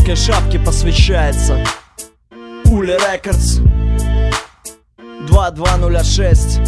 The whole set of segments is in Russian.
уродской шапке посвящается. Ули Рекордс 2206.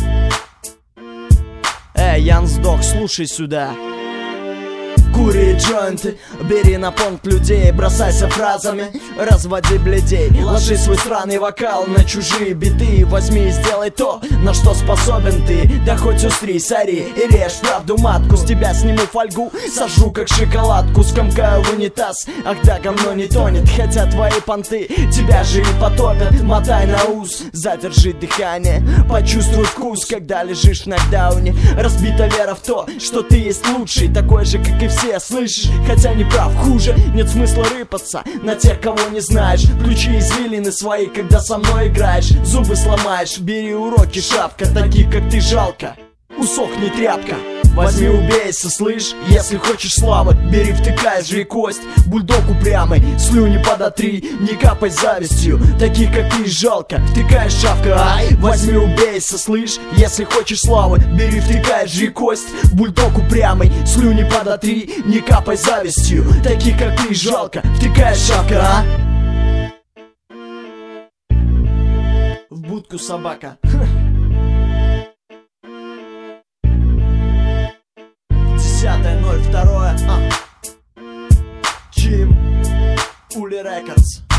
Ян сдох, слушай сюда. Кури джойнты, бери на понт людей, бросайся фразами, разводи бледей. Ложи свой сраный вокал на чужие биты. Возьми и сделай то, на что способен ты. Да хоть устрись, ори и режь правду матку. С тебя сниму фольгу, сожру как шоколадку. Скомкаю в унитаз, ах да, говно не тонет. Хотя твои понты тебя же и потопят. Мотай на ус, задержи дыхание, почувствуй вкус, когда лежишь в нокдауне. Разбита вера в то, что ты есть лучший, такой же, как и все, слышишь? Хотя не прав, хуже. Нет смысла рыпаться на тех, кого не знаешь. Включи извилины свои, когда со мной играешь. Зубы сломаешь, бери уроки, шапка. Таких, как ты, жалко, усохни тряпка. Возьми, убейся, слышь, если хочешь славы, бери, втыкай, жри кость. Бульдог упрямый, слюни подотри, не капай завистью. Таких, как ты, жалко, втыкаешь, шавка, ай. Возьми, убейся, слышь, если хочешь славы, бери, втыкай, жри кость. Бульдог упрямый, слюни подотри, не капай завистью. Таких, как ты, жалко, втыкаешь, шавка, а? В будку собака. 10.02. Чим. Ули Рекордс.